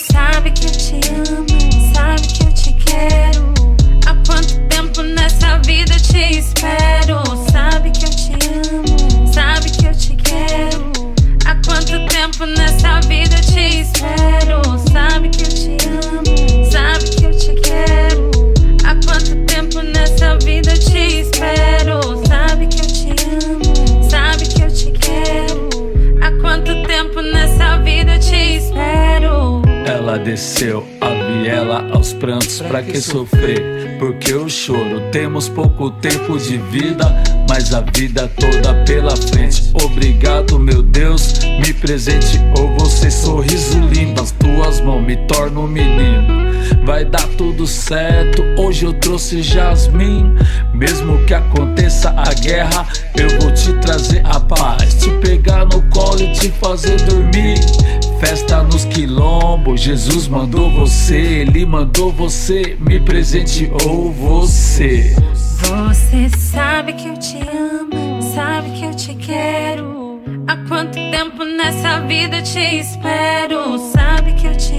Sabe que eu te amo, sabe que eu te quero. Há quanto tempo nessa vida eu te espero. Sabe que eu te amo, sabe que eu te quero. Há quanto tempo nessa vida eu te espero. Sabe que eu te amo, sabe que eu te quero. Há quanto tempo nessa vida eu te espero. Sabe que eu te amo, sabe que eu te quero. Há quanto tempo nessa vida eu te espero. Ela desceu a viela aos prantos, pra que sofrer? Porque o choro, temos pouco tempo de vida, mas a vida toda pela frente. Obrigado, meu Deus, me presenteou você, sorriso lindo. As tuas mãos me tornam um menino. Vai dar tudo certo, hoje eu trouxe jasmim. Mesmo que aconteça a guerra, eu vou te trazer a paz. Te pegar no colo e te fazer dormir. Festa nos quilombos, Jesus mandou você, Ele mandou você, me presenteou você. Você sabe que eu te amo, sabe que eu te quero. Há quanto tempo nessa vida eu te espero. Sabe que eu te